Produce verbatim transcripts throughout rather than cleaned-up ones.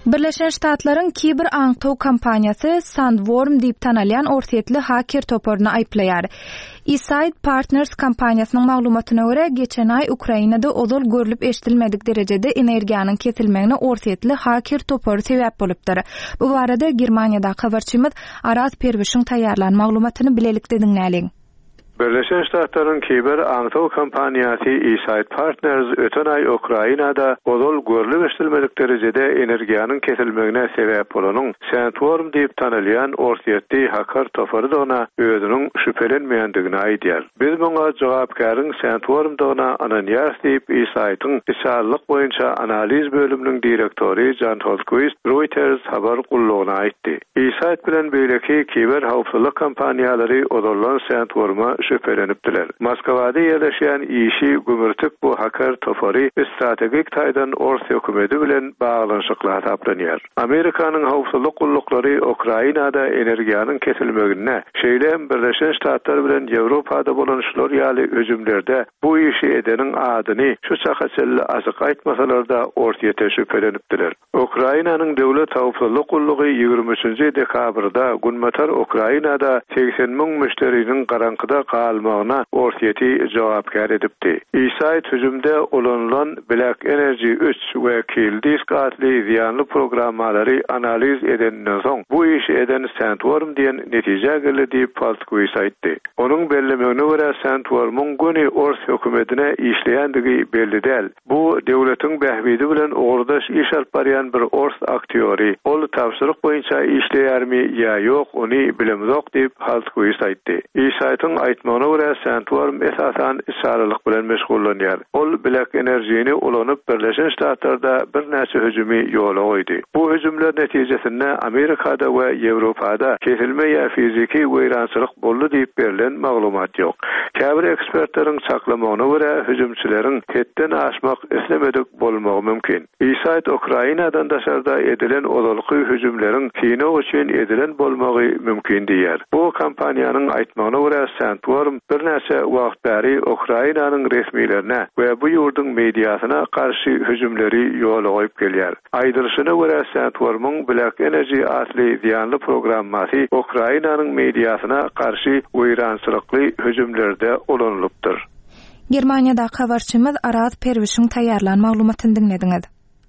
Birleşen Ştatlaryň kiber aňtaw kampaniyasy Sandworm diýip tanalýan orsetli haker toporuna aýplaýar. E-Side Partners kampaniýasynyň maglumatyna görä, geçen ay Ukrainada ozal görülip eşdilmedik derejede energiýanyň kesilmegine orsetli haker topory sebäp bolupdyr. Bu barada Germaniýada habarçymyz Aras Perwişiň taýýarlan maglumatyny bilelikde dinläliň. Birleşen Ştatlaryň kiber aňtaw kampaniýasy E-Side Partners öten ay Ukrainada ozal görülip eşdilmedik derejede energiýanyň kesilmegine sebäp bolanyň Sandworm diýip tanalýan orsetli haker topory dona özüniň şüphelenmeýändigini aýdýar. Biz buňa jogapkaryň Sandworm dona Ananias diýip E-Side'yň işarlyk boýunça analiz bölüminiň direktori Jan Tolquist Reuters habar gullugyna aýtdy. E-Side bilen beýleki kiber hawpsuzlyk kampaniýalary ozalan Sandworm'a şüphelenipdiler. Moskwada yerleşen işi gümürtük bu haker topory strategik taýdan Orus hökümeti bilen baglanşyklar taplanýar. Amerikanyň hawpsuzlyk gullukları Ukrainada energiýanyň kesilmegine, şeýlem Birleşen Ştatlar bilen Ýewropada bolanşylar ýaly öjümlerde bu işi edeniň adyny şu çakaçelli azyk aýtmasalarda ortaya şüphelenipdiler. Ukrainanyň döwlet hawpsuzlyk gullugy ýygrimi üçinji dekabrda günmetar Ukrainada seksen miň müşteriniň garankyda kalmagyna ortaya jogapkar edipdi. E-Side hüjümde olanylan Black Energy üç we Kildisk adly ziyanly programmalary analiz edenden soň bu işi eden Sandworm diýen netije geldi diýip Tolquist aýtdy. Onuň bellemegine görä Sandworm'un göni Orus hökümetine işleýändigi belli däl. Bu döwletiň bähbidi bilen ogurdaş iş alyp barýan bir Orus aktýory. Ol tapşyryk boýunça işleýärmi ýa ýok, ony bilemzok diýip Tolquist aýtdy. E-Side'yň aýtmagyna görä Sandworm esasan işarlyk bilen meşgullanýar. Ol Black Energy'ni ulanyp Birleşen Ştatlarda bir näçe hüjümi ýola goýdy. Bu hüjümler netijesinde Amerikada we Ýewropada kesilme ýa fiziki weýrançylyk boldy diýip berilen maglumat ýok. Käbir ekspertleriň saklamagyna görä hüjümçileriň hetden aşmak islemedik bolmagy mümkin. E-Side Ukrainadan daşarda edilen ozalky hüjümleriň kino üçin edilen bolmagy mümkin diýer. Bu kampaniýanyň aýtmagyna görä Sandworm bir näçe wagt bäri Ukrainanyň resmilerine we bu ýurduň mediasyna karşı hüjümleri ýola goýup gelýär. Aýdyryşyna görä Sandworm'un Black Energy adly ziyanly programmasy Ukrainanyň mediasyna karşı weýrançylykly hüjümlerde olanylypdyr. Germaniýada habarçymyz Aras Perwişiň taýýarlan maglumatyny dinlediňiz.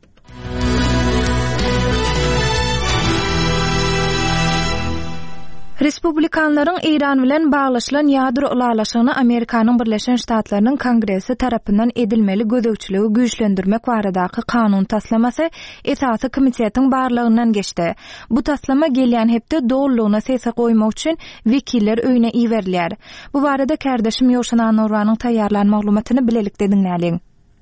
Respublikanlaryň Iran bilen baglaşylan ýadro ulalaşygyny Amerikanyň Birleşen Ştatlarynyň Kongresi tarapyndan edilmeli gözegçiligi güýçlendirmek baradaky kanun taslamasy esasy komitetiň barlygyndan geçdi. Bu taslama gelýän hepde dogrulygyna sese goýmak üçin wekiller öýüne iwerilýär. Bu barada kardeşim Ýoşan Nurwanyň taýýarlan maglumatyny bilelikde dinläliň.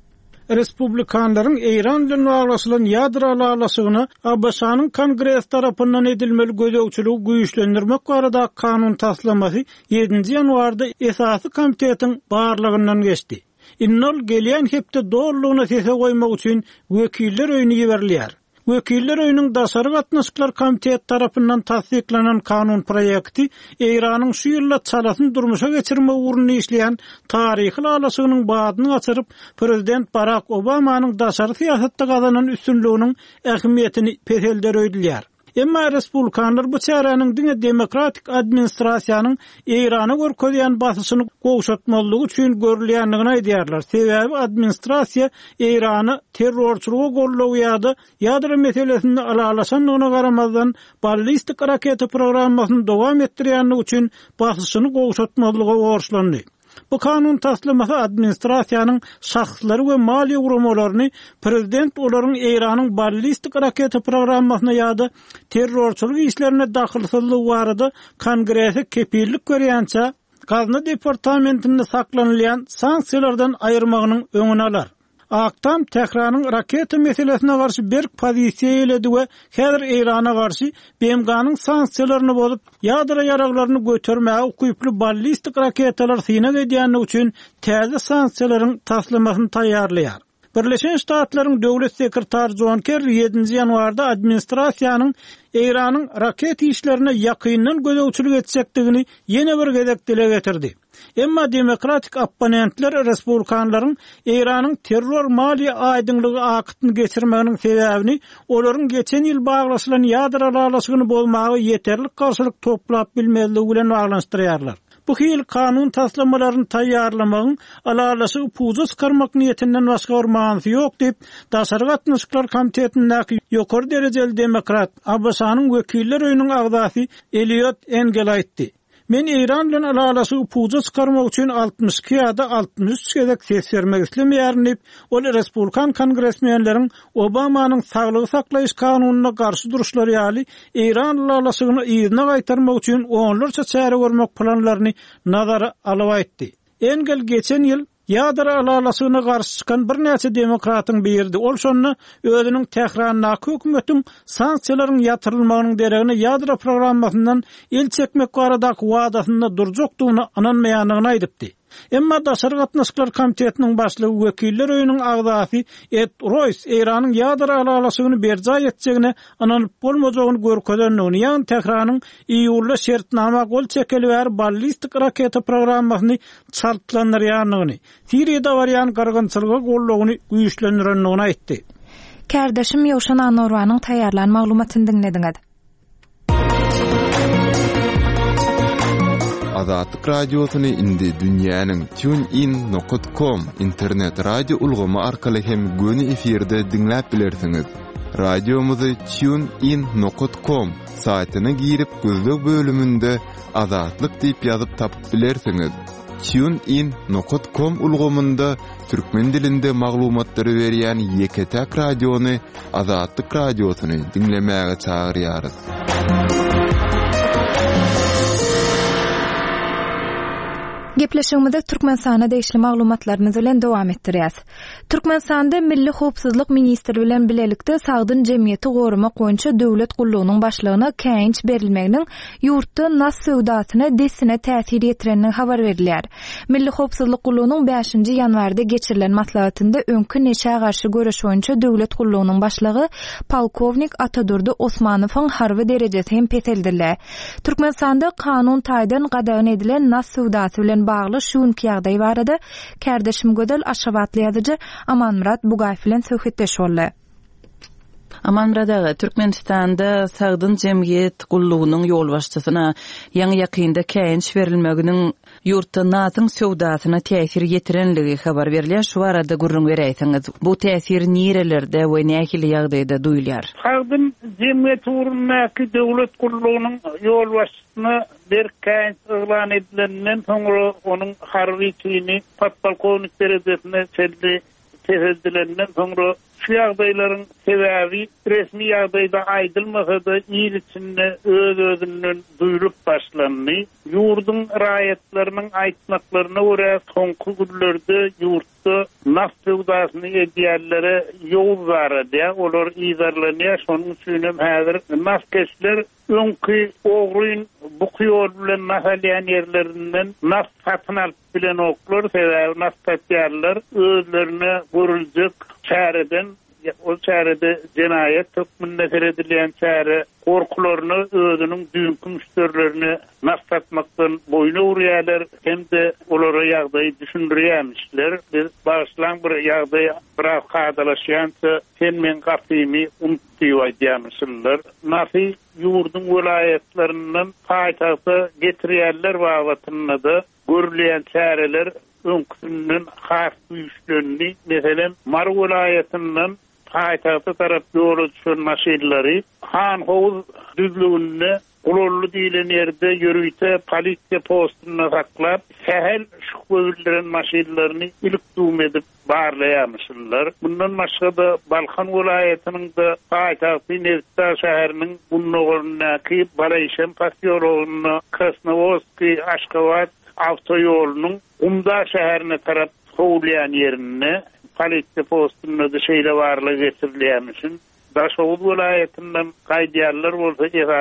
Respublikanlaryň Iran bilen baglaşylan ýadro ulalaşygyny A B S-nyň Kongresi tarapyndan edilmeli gözegçiligi güýçlendirmek baradaky kanun taslamasy ýedinji ýanwarda esasy komitetiň barlygyndan geçdi. Innol gelýän hepde dogrulygyna sese goýmak üçin wekiller öýüne iwerilýär. Wekiller öýüniň daşary gatnaşyklar komiteti tarapyndan tasdiklanan kanun proýekti Iranyň şu ýylla çalasyny durmuşa geçirme uğruna işleýän taryhy ulaşygynyň badyny açyryp Prezident Barack Obamanyň daşary siýasatda gazanan üstünliginiň ähmiýetini peselder öýdülýär. Emma Respublikanlar bu çäranyň diňe demokratik administrasiýanyň Irana görkezýän basyşyny gowşatmalygy üçin görülýändigini aýdýarlar. Sebäbi administrasiýa Irany terrorçylyga gollaw ýa-da ýadro meselesinde alalaşanlygyna garamazdan ballistik raketa programmasyny dowam etdirýänligi üçin basyşyny gowşatmalyga borçlandy. Bu kanun taslamasy administrasiýanyň şahslary we mali urumalaryny prezident olaryň Iranyň ballistik raketa programmasyna ýa-da terrorçylyk işlerine dahilsizligi barada Kongresi kepillik görýänçä Gazna departamentinde saklanylýan sanksiýalardan aýyrmagynyň öňüne alar. Aktam Tehranyň raketa meselesine garşy bir pozisiýa eledi we häzir Irana garşy B M G-nyň sanksiýalaryny bolup ýadro ýaraglaryny götürmäge ukyply ballistik raketalar syna edýänligi üçin täze sanksiýalaryň taslamasyny taýýarlaýar. Birleşen Ştatlaryň döwlet sekretary John Kerry ýedinji ýanwarda administrasiýanyň Iranyň raket işlerine ýakyndan gözegçilik etjekdigini ýene bir gezek dile getirdi. Emma demokratik opponentler respublikanlaryň Iranyň terror maliýe aýdynlygy akytyny geçirmeginiň sebäbini olaryň geçen ýyl baglaşylan ýadro alalasygyny bolmagy ýeterlik garşylyk toplap bilmezligi bilen baglanystyrýarlar. Bu hil kanun taslamalaryny taýýarlamagyň alalasy puza çykarmak niýetinden başga bir manysy ýok diýip Daşary Gatnaşyklar Komitetiniň ýokary derejeli demokrat Abbasanyň wekiller öýüniň agdasy Eliot Engel aýtdy. Men İran bilen alalasy puza çykarmak üçin altmış iki ýa-da altmış üç gezek ses bermek islemýärnip, ol respublikan kongresmenleriň Obamanyň saglygy saklaýyş kanunyna garşy duruşlary ýaly İran alalasygyny ýygyna gaýtarmak üçin onlarça çäre görmek planlaryny nazara alyp aýtdy. Engel geçen ýyl ýadro alalasygyna garşy çykan bir näçe demokratyň berdi. Ol şonu özüniň tähranyna hökümetiň sanksiýalaryň ýatyrylmagynyň deregine ýadro programmasyndan el çekmek baradaky wadasyna durjakdygyny ananmaýanyny aýdypdy. Emma Daşary Gatnaşyklar Komitetiniň başlygy wekiller öýüniň agdasy Ed Royce Iranyň ýadro alalasygyny berjay etjegine ananyp bolmajagyny görkezdenligini, ýani Tehranyň iýulda şertnama gol çekeli we ballistik raketa programmasyny çaltlandyrýanlygyny, Siriýada barýan gargynçylyga gollugyny güýçlendirenligini aýtdy. Kärdeşim Ýowşan Anorwanyň taýýarlan maglumatyny dinlediňiz. Azatlyk radiosyny indi dünýäniň TuneIn nokta com internet radio ulgamy arkaly hem göni efirde dinläp bilersiňiz. Radiomuzy TuneIn nokta com saýtyna girip gözlük bölümünde Azatlyk diýip ýazyp tapyp bilersiňiz. TuneIn nokta com ulgamynda türkmen dilinde maglumatlary berýän ýeketäk radiony Azatlyk radiosyny dinlemäge çagyrýarys. Gepleşigimizde Türkmenistana değişli maglumatlarymyz bilen dowam etdirýäs. Türkmenistanda Milli Howpsuzlyk ministri bilen bilelikde sagdyn jemgyýeti gorumak boýunça döwlet gullugynyň başlygyna käýinç berilmeginiň ýurtda nas sowdasyna desine täsir ýetirenini habar berilýär. Milli Howpsuzlyk gullugynyň beşinji ýanwarda geçirilen maslahatynda öňkü neçe garşy görüş boýunça döwlet gullugynyň başlygy polkovnik Atadurdy Osmanowyň harby derejesi hem peteldiler. Türkmenistanda kanun taýdan gadagan edilen nas sowdasy bilen bagly şuňky ýagdaý barada kärdeşim Gödel Aşgabatly ýazyjy Amanmurat Bugaýew bilen söhbetdeş boldy. Amanmurad, Türkmenistanda sagdyn jemgyýet gullugynyň ýol başçysyna ýaňy ýakynda käýinç berilmeginiň ýurtda nasyň sowdasyna täsir ýetirenligi habar berilýär. Şu arada gurrun beräýsiňiz. Bu täsir nirelerde we nähili ýagdaýda duýulýar? Sagdyn jemgyýet urunmaky döwlet gullugynyň ýol başçysyna bir käýinç ýylan edilenden soňra onuň harby kini podpolkovnik derejesine çeldi. Tehedilenden soňra şu ýagdaýlaryň sebäbi resmi ýagdaýda aýdylmasa-da ýyl içinde öz-özünden duýulyp başlandy. Ýurdun raýatlarynyň aýtmaklaryna görä soňky günlerde ýurtda nas sowdasyny edýärlere ýol barady. Olar ýyzarlanýar. Şonuň üçin hem häzir naskeşler öňkü ogryn bu ýol bilen mahalýan ýerlerinden nas satyn alyp bilen oklar sebäbi nas satýarlar özlerine görüljek çäreden o çärede jenayet hökmünde edilen çäre korkularyny özüniň dünkü müşterilerini nas satmakdan boyna urýarlar hem de olara ýagdaý düşündirýärmişler. Biz başlan bir ýagdaý biraz kadalaşýança sen men gapymy unutýar diýýärmişler. Nasy ýurdun welaýatlerinden paýtagty getirýärler wagtynda da görülýän çäreler öňkünden has güýçlendi. Meselem Mar welaýatynyň paýtagty tarap ýola düşen maşinleri Han Hovuz düzlüğünde Ulollu diýilen ýerde ýörüýte polisiýa postuny saklap, sähel şuhböwürleriň maşinlerini ilk dum edip barlaýarmyşlar. Bundan başga da Balkan welaýatynyň da paýtagty Nevşehir şäheriniň Unnogorundaky Balaýşem pasyýolugyny Krasnovodski Aşgabat awtoýolunyň Umda şäherine tarap howlayan ýerine polisiýa postuny da şeýle barlygy getirilýärmişin. Daşowut welaýatynyň gaýdýarlar bolsa esasan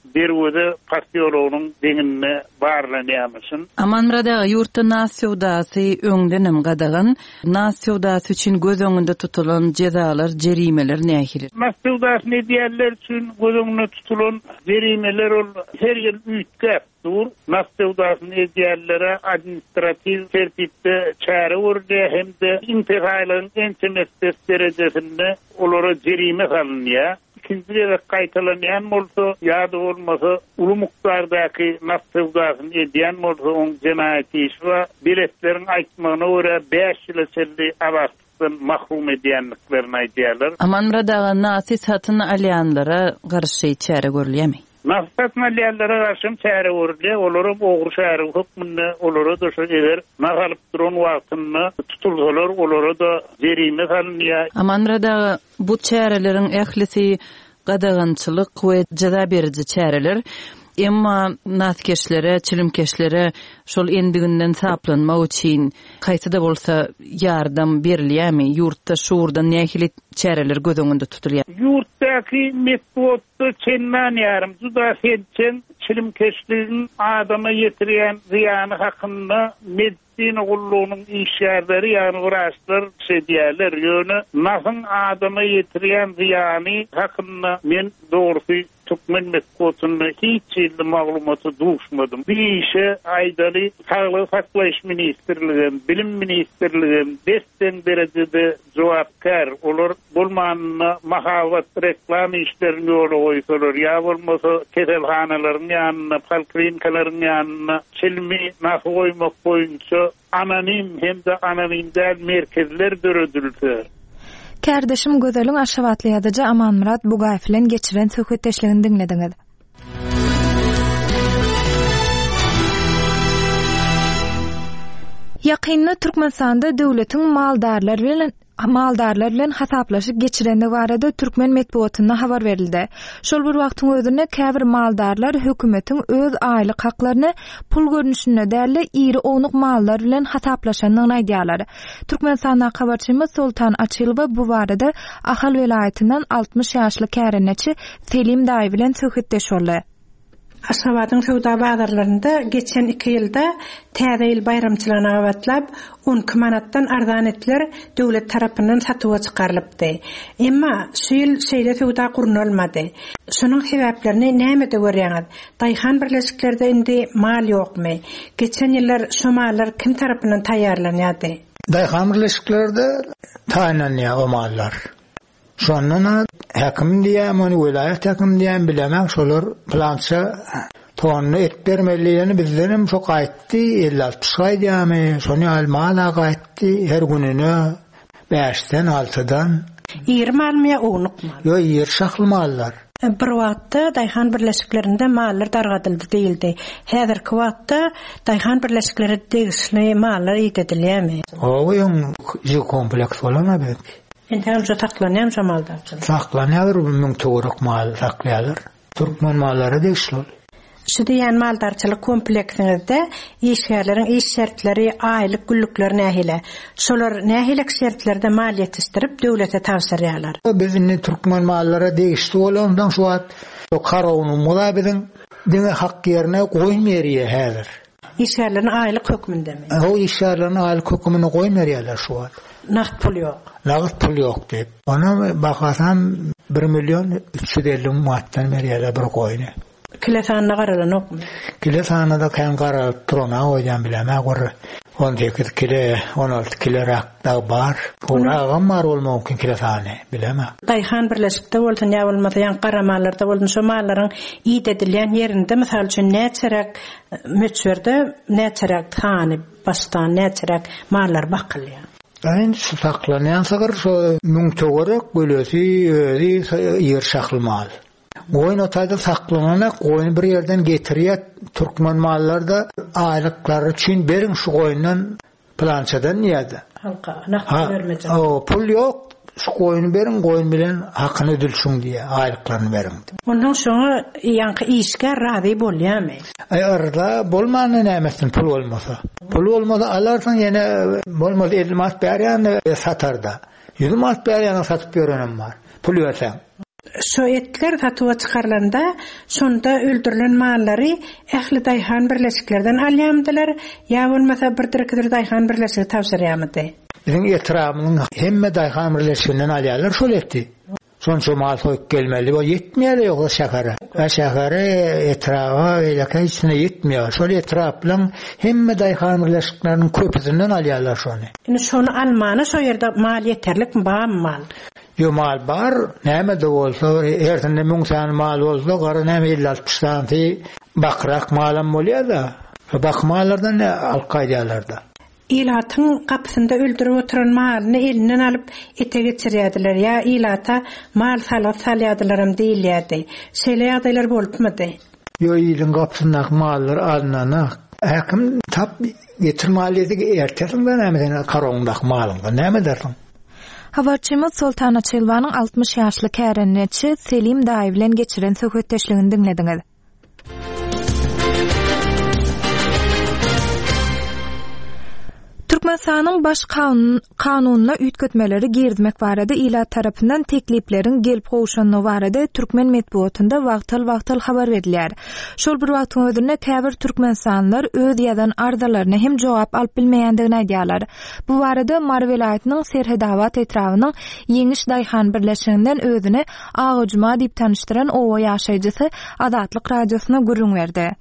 bir öde pasyoloğunun denginne barlanýamyşyn. Amanmrada ýurtda nas sewdasy öňdenem gadagan, nas sewdasy üçin göz öňünde tutulan jezalar, jerimeler nähili? Nas sewdasy diýerler üçin göz öňünde tutulan jerimeler ol her ýyl üýtgäp dur. Nas sewdasyny diýerlere administrativ tertipde çäre urdy hemde intihalaryň entemestes derejesinde olara jerime salynýar. İkinci kaytalanyan bolsa ýa-da bolmasa uly mukdardaky nas sewdasyny edýän bolsa oň jenaýaty iş we biletleriň aýtmagyna görä beş ýyl içinde awatdan mahrum edýänliklerini aýdýarlar. Amanmrada nasy satyn alýanlara garşy çäre görülýärmi? Nasatyn alýanlara garşy çäre görülýär. Olary ogry şäher hukmyny olary da şu eger nagalyp duran wagtyny tutulsalar olary da jerime salynýar. Amanmrada bu çäreleriň ählisi gadagançylyk we jaza berici çäreler. Emma naskeşlere, çilimkeşlere şol endiginden saplanmak üçin kaýsy bolsa ýardam berilýärmi? Ýurtda şuurdan nähili çäreler göz öňünde tutulýar? Ýurtdaky metodda çenmen ýarym juda hedçen çilimkeşligiň adama ýetirýän ziýany hakynda medisina gullugynyň işgärleri ýani wraçlar şeýdýärler. Ýöne nasyň adama ýetirýän ziýany hakynda men dogry Türkmen metoduna hiç ýyldy maglumaty duşmadym. Bir işe aýdaly Saglyk saklaýyş ministrliginiň, bilim ministrliginiň besten derejede jogapkar olar bolmanyny mahabat reklam işlerini ýola goýsalar ýa bolmasa keselhanalaryň ýanyna, palklinikalaryň ýanyna çelmi nahy goýmak boýunça anonim hemde anonimdäl merkezler döredildi. Kärdeşim gözeliň aşawatlaýadyja Amanmurat Bugaýew bilen geçiren söhbetdeşligini dinlediňiz. Ýakynda Türkmenistanda döwletiň maldarlar bilen maldarlar bilen hasaplaşyp geçirende barada Türkmen medeniýetine habar berildi. Şol bir wagtyň özünde käbir maldarlar hökümetiň öz aýlyk haklaryny pul görnüşinde däli iri onuq mallar bilen hasaplaşanyny aýdýarlar. Türkmenistanda habarçymyz Sultan Açylow bu barada Ahal welaýatynyň altmış ýaşly käreneçi Selim Daý bilen söhbetdeşýärler. Aşgabatyň sowda bazarlarynda geçen iki ýylda täze ýyl bayramçylaryna gabatlap on iki manatdan arzan etler döwlet tarapyndan satyga çykarylypdy. Emma şu ýyl şeýle sowda gurnalmady. Şonuň sebäplerini näme de görýäňiz? Daýhan birleşiklerde indi mal ýokmy? Geçen ýyllar şu mallar kim tarapyndan taýýarlanýardy? Daýhan birleşiklerde taýýanlanýar o mallar. Şondan häkim diýär, meni welaýat häkim diýär, bilemek şolar plança tonu et bermelilerini bizlerim şo gaýtdy, elli altmış gaýdymy, şonu almana gaýtdy, her gününe beşden altıdan. Ýer malmy onuqmy? Yo, ýer şahly mallar. Bir wagtda Daýhan birleşiklerinde mallar dargadyldy diýildi. Häzirki wagtda Daýhan birleşikleri degişli mallar ýetedilýärmi? O ýoň ýygy kompleks bolana belki. Entäm şu taklanýar şu mallar? Taklanýar, müň töwerek mal taklaýarlar. Türkmen mallary degişli. Şu diýen maldarçylyk kompleksinde işgärleriň iş şertleri, aýlyk güllükleri nähile? Şolar nähilek şertlerde mal ýetişdirip döwlete tawsirýarlar. Bizni Türkmen mallara degişli bolandan şu wagt o garawny mulabidiň diňe hak ýerine goýmaýar häzir. İşgärleriň aýlyk hökmündemi? O işgärleriň aýlyk hökmüni goýmaýarlar şu wagt. Naqd pul ýok. Naqd pul ýok diýip. Ona bakasam bir milyon üç yüz elli manatdan berýärler bir goýny. Kilesanyna garalan okmy? Kilesanyna da kan garalyp turana oýan bilemä gör. on sekiz kilo, on alty kilo rakda bar. Pura bar bolmak mümkin kilesany, bilemä. Daýhan birleşikde bolsun ýa bolmasa ýan garamallarda bolsun şu mallaryň ýit edilýän ýerinde misal üçin näçerek möçberde, näçerek tany, bastan näçerek mallar bakylýar. Aýyn şu saklanýan sagar şu müň töwerek gölesi özi ýer şahly mal. Goýun otayda saklanyna goýun bir ýerden getirýär. Türkmen mallarda aýlyklary üçin beriň şu goýundan plançadan ýa-da. Halka naqd bermejek. O pul ýok. Şu goýuny beriň, goýun bilen hakyny ödülşüň diýe aýlyklaryny beriň. Ondan soňra ýanky işgär razy bolýarmy? Ay arda bolmany nämesin pul bolmasa. Pul bolmasa alarsan ýene bolmasa elli manat berýän satarda. yüz manat berýän satyp berenem bar. Pul ýörsäň. Şo etler satuwa çykarlanda şonda öldürülen mallary ähli daýhan birleşiklerden alýamdylar, ýa bolmasa bir dirkidir daýhan birleşigi tawsyrýamdy. Bizim etrafımın hemme daýhan birleşiginden alýarlar şol etdi. Sonça mal soýup gelmeli, o yetmeýär ýok şähere. Ve şäheri etrafa eýleke içine yetmeýär. Şol etraf bilen hemme daýhan birleşikleriniň köpüsinden alýarlar şonu. Indi şonu almany şo ýerde mal ýeterlikmi, bam mal? Yo mal bar, näme de bolsa, ertende müňsen mal bolsa, gara näme elli altmış santy bakrak malam bolýar da. Bakmalardan alqaýdalarda. İlatyň kapysynda öldürip oturan malyny elinden alyp ete geçirýärdiler, ýa ilata mal salat salýardylarym diýilýärdi. Şeýle ýagdaýlar bolupmydy? Yo ýylyň kapysyndaky mallar alnana, häkim tap getirmälidir ertesinden näme karoňdaky malyňda näme dersiň? Habarçymyz Sultana Çelwanyň altmış ýaşly kärenneçi Selim Daý bilen geçiren söhbetdeşligini dinlediňiz. Türkmenistanyň baş kanun, kanununa üýtgetmeleri girdmek barada ila tarapyndan tekliplerin gelip gowşanyny barada türkmen medeniýetinde wagtal-wagtal habar berilýär. Şol bir wagtyň özünde käbir türkmensanlar öz ýazan ardalaryna hem jogap alyp bilmeýändigini aýdýarlar. Bu barada Mar welaýatynyň Serhedawat etrawynyň Ýeňiş daýhan birleşiginden özüni Agujma diýip tanıştyran owa ýaşaýjysy Azatlyk radiosuna gurrun berdi.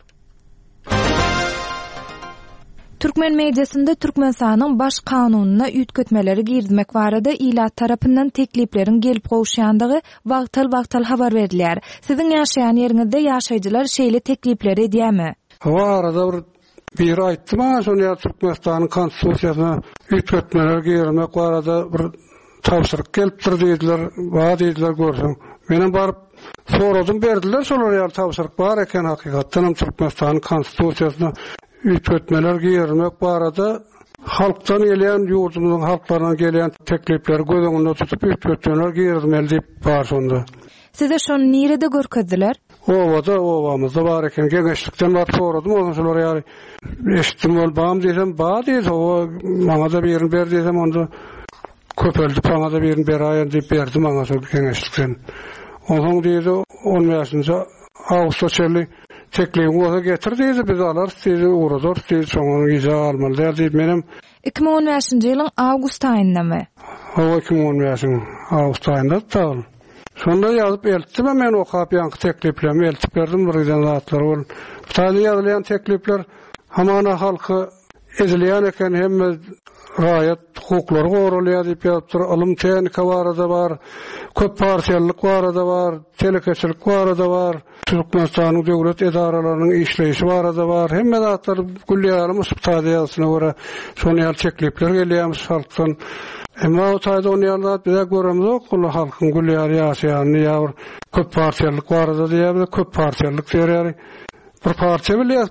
Türkmen mediasında Türkmenistanyň baş kanununa üýtgetmeleri girdmek barada ila tarapyndan tekliplerin gelip gowşandygy wagtal-wagtal habar berilýär. Siziň ýaşaýan ýeriňizde ýaşaýjylar şeýle teklipleri edýärmi? O arada bir bir aýtdym, şonu Türkmenistanyň konstitusiýasyna üýtgetmeleri girdmek barada bir tawsyryk gelipdir diýdiler, wa diýdiler görseň. Menem baryp soradym, berdiler, şolar ýa tawsyryk bar eken hakykatdan Türkmenistanyň konstitusiýasyna üýtgetmeler girmek barada halktan gelen ýurdumyzyň halklaryna gelen teklipler göz tutup üýtgetmeler girmeli diýip bar şonda. Size şonu nirede görkezdiler? Owada owamyzda bar eken geňeşlikden bar soradym, onuň şolar ýaly eşitdim bolbam diýsem, ba diýdi, o maňa da birini ber diýsem, onda köpeldi, maňa da birini beraýan diýip berdi maňa şol geňeşlikden. Onuň diýdi, on ýaşynda Awstraliýa teklifini oza getirdiýdi, biz alar, sizi uğradır, sizi soňuny ýyza almaly diýip menem iki ming on beşinji ýylyň awgust aýyndamy? O iki ming on beşiň awgust aýynda taýyl. Şonda ýazyp eltdim, men okap ýanky tekliplerimi eltip berdim bir ýylan zatlar bol. Taýly ýazylýan teklipler hamana halky ezilýän eken, hemme raýat hukuklary gorulýar diýip ýazypdyr. Alym tehnika barada bar, köp partiýallyk barada bar, telekeçilik barada bar, Türkmenistanyň döwlet edaralarynyň işleýişi barada bar. Hemme zatlar güllýärmi subtadiýasyna görä şonu ýa teklipler gelýärmi halkdan. Emma o taýda onu ýa bize göremizok, ulu halkyň güllýär ýaşaýany ýa köp partiýallyk barada diýär, köp partiýallyk diýär. Bir partiýa bilýär,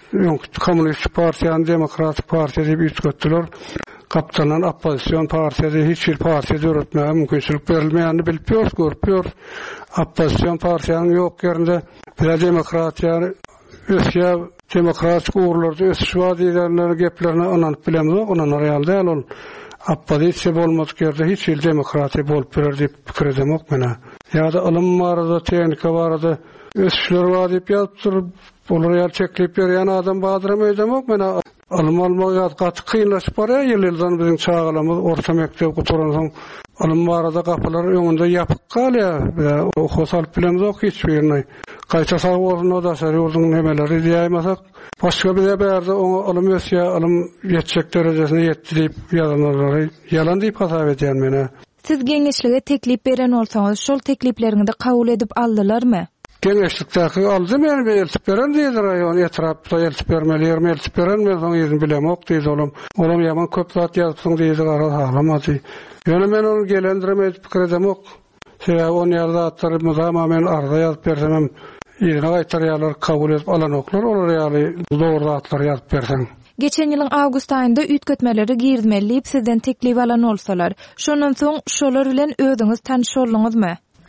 Komünist partiýany Demokratik partiýa diýip üýtgetdiler. Kapitalan oppozisiýon partiýasy hiç bir partiýa döretmäge mümkinçilik berilmeýänini bilip görüp, oppozisiýon partiýanyň ýok ýerinde bir demokratiýany ösýä demokratik uğurlarda ösüş wadi edenler geplerini ananyp bilemizok, onan realde ol. Oppozisiýa bolmadyk ýerde hiç bir demokratiýa bolup birer diýip pikir edemok mena. Ýa-da ilm barada, tehnika barada ösüşler wadi diýip ýazypdyr. Olar ýa teklip berýän adam badyram öýdemok mena. Alym almagy gaty kynlaşyp barýar, ýyllardan biziň çağalamyz orta mekdep guturansoň alym barada gapylar öňünde ýapyk galýar. Hosal bilemizok hiç birini. Gaýta sagoruna da şerýurdyň nemeleri diýýärmisak, başga bir berde oňa alym ösýä, alym ýetjek derejesine ýetdi diýip ýazanlary ýalan diýip hasap edýän mene. Siz geňeşlige teklip beren bolsaňyz, şol teklipleriňizde kabul edip aldylarmy? Geňeşlikdäki aldy, men eltip beren diýdi raýon etrapda eltip bermeli, eltip beren men soň ýerini bilemok diýdi olam. Olam ýaman köp zat ýazypsyň diýdi, gara halamady. Ýöne men onu gelendireme pikir edemok. Şeýle on ýerde atlarym zama men arda ýazyp bersem, ýerine gaýtarýarlar, kabul edip alanoklar, olar ýaly dogry atlar ýazyp berseň. Geçen ýylyň awgust aýynda üýtgetmeleri girdmeli diýip sizden teklip alan bolsalar, şondan soň şolar bilen özüňiz tanyş boldyňyzmy?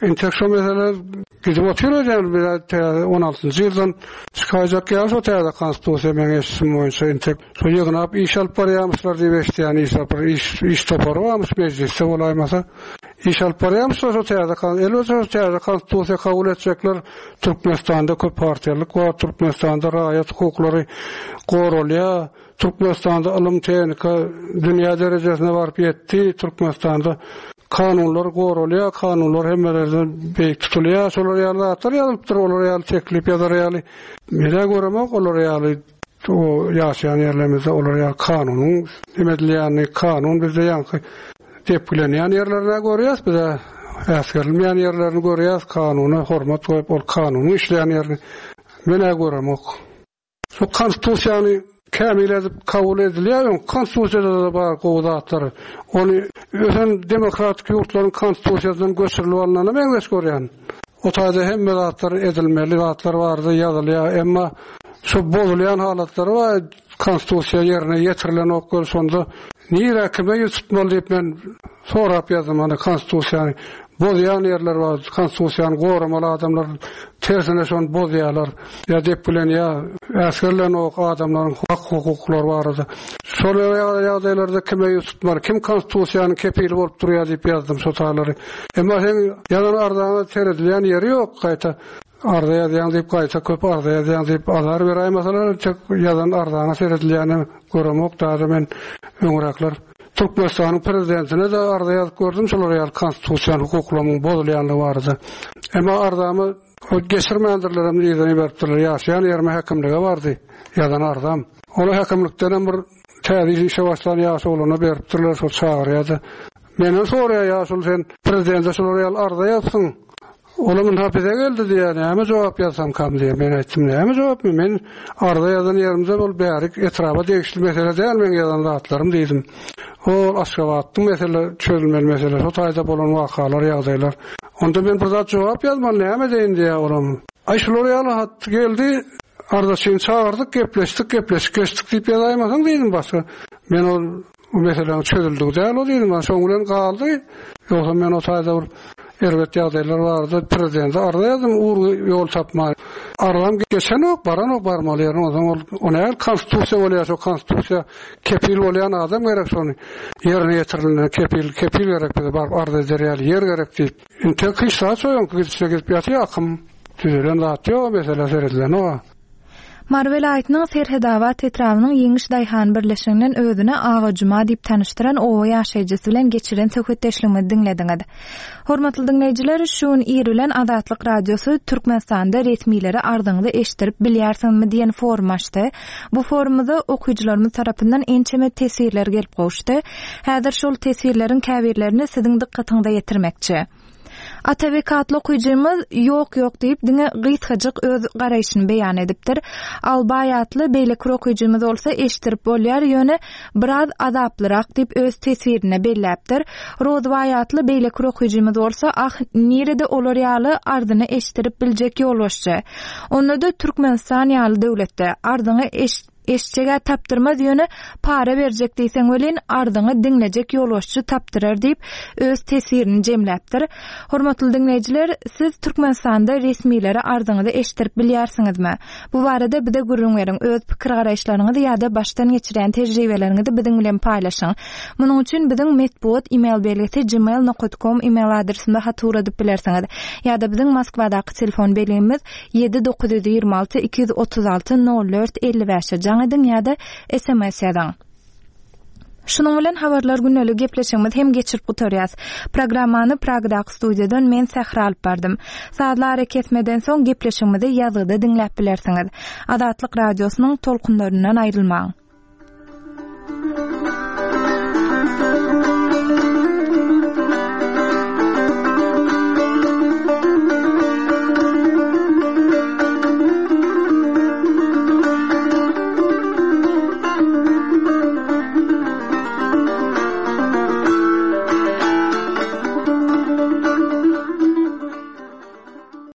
Entek şu mesele gidip oturuyor yani bir on altıncı yıldan çıkacak ya şu teyada konstitusiya men eşim boyunca entek şu yığınap iş alıp barayamızlar diye beşti yani iş alıp iş, iş toparı varmış mecliste olaymasa iş alıp barayamızlar şu teyada elbette şu teyada konstitusiya kabul edecekler. Türkmenistan'da köp partiyalık var, Türkmenistan'da rahat hukukları koruluyor. Türkmenistan'da ılım tehnika dünya derecesine varıp yetti. Türkmenistan'da kanunlar koruluyor, kanunlar hemmelerden beyik tutuluyor. Solar ýaly atlar ýalypdyr, olar ýaly teklip ýa-da ýaly. Mene göremek olar ýaly o ýaşaýan ýerlerimizde olar ýaly kanunyň emedilýäni, kanun bizde ýanky deplenýän ýerlerine görýäs, bizde äsgerlenmeýän ýerlerini görýäs, kanuny hormat goýup ol kanuny işleýän ýerni mene göremek. Şu konstitusiýany kämil edip kabul edilýär, konstitusiýada da bar gowdatlary. Onu ösen demokratik ýurtlaryň konstitusiýasyndan göçürilip alanyny meňzeş görýän. O taýda hemme zatlar edilmeli zatlar bardy, ýazylýar, emma şu bozulýan halatlary var, konstitusiýa ýerine ýetirilen ok sonda nire kime ýetitmeli diýip men sorap ýazdım, ana konstitusiýany bozýan ýerler var, konstitusiýany goramaly adamlar tersine şon bozýarlar. Ya dep bilen ya äsgerlen ok adamlaryň hak hukuklary bardy. Şol ýagdaýlarda kime ýetitmeli, kim konstitusiýanyň kepili bolup durýar diýip ýazdım şu taýlary. Emma sen ýalan ardana teredilýän ýeri ýok, gaýta arda ýazýan diýip gaýta köp arda ýazýan diýip azar beräý masalan, ýalan ardana teredilýäni göremek da men öňraklar Türkmenistan'ın prezidentine de arda yazıp gördüm, şolar ýaly konstitusiýany hukuklaryň bozulýanlygy bardy. Emma ardamy o geçirmeýändirlerim diýeni beripdirler, ýaşaýan ýerime häkimlige bardy, ýadan ardam. Ola häkimlikden bir täze işe başlayan ýaşy olana beripdirler, şol çagyrýardy. Menen soraýar ýaşul sen prezidente şolar ýaly arda ýazsyň. Olamın hapize geldi diye, näme jogap ýazsam kam diye men aýtdym, näme jogap men arda ýazan ýerimde bol bärik etraba degişli mesele däl, men ýazan zatlarym diýdim. O Aşgabatdyň mesele çözülmeli mesele, o taýda bolan wakalar, ýagdaýlar. Onda men bir zat jogap ýazman, näme deýin diye olam. Ay şolary ýaly hat geldi, arda şeň çağırdyk, gepleşdik, gepleşik geçdik diýip ýazaýmasaň diýdim başga. Men o o meseleň çözüldigi däl o diýdim, şoň bilen galdy. Ýoksa men o taýda bir elbet ýagdaýlar bardy, prezident arda ýazdım, uğur ýol tapma. Aram geçen ok, baran ok barmaly ýer, oňa ona konstitusiýa bolýar, şo konstitusiýa kepil bolýan adam gerek şonu ýerine ýetirilen kepil, kepil gerek bar arda eder ýer gerek diýip. Tek hiç saat soýan gitse gidip ýatýar, akym tüzülen zat ýok, mesele seredilen o. Marvel aýtynyň Serhedawat etrawynyň Ýeňiş Daýhan birleşiginiň özüne Agajyma diýip tanıştyran o ýaşaýjysy bilen geçiren söhbetdeşligimizi dinlediňiz. Hormatly dinleýijiler, şuň ýerilen Azatlyk radiosu Türkmenistanda resmiýleri ardyňda eşdirip bilýärsiňmi diýen forum açdy. Bu forumda okuýjylarymyz tarapyndan ençeme tesirler gelip gowuşdy. Häzir şol tesirleriň käbirlerini siziň dikkatiňize ýetirmekçi. Atabek adly okuyjymyz ýok ýok diýip diňe gysgaçyk öz garaýşyny beýan edipdir. Albay adly beýle okuyjymyz bolsa eşdirip bolýar, ýöne biraz azaplyrak diýip öz tesirine belläpdir. Rodway adly beýle okuyjymyz bolsa ah nirede olar ýaly ardyny eşdirip biljek ýolbaşçy. Onda da Türkmenistan ýaly döwletde ardyny eş eşçege tapdyrmaz ýöne para berjek diýsen welin ardyňy diňlejek ýolbaşçy tapdyrar diýip öz tesirini jemläpdir. Hormatly dinleýijiler, siz Türkmenistanda resmiýleri ardyňyzda eşdirip bilýärsiňizmi? Bu barada bize gurrun beriň, öz pikir garaýşlaryňyzy ýa-da başdan geçiren tejribeleriňizi biziň bilen paýlaşyň. Munyň üçin biziň metbuat email belgisi gmail nokta com email adresinde hatura edip bilersiňiz. Ýa-da biziň Moskwadaky telefon belgimiz yedi dokuz yüz ýygrima alty iki yüz otuz alty nol dört elli beş jaňydyň ýa-da S M S ýazyň. Şunun bilen habarlar günnelik gepleşigimiz hem geçirip gutarýas. Programmany Pragdaky studiýadan men Sähra alyp bardym. Saatlar kesmeden soň gepleşigimizi ýazyda dinläp bilersiňiz. Azatlyk radiosynyň tolkunlaryndan aýrylmaň.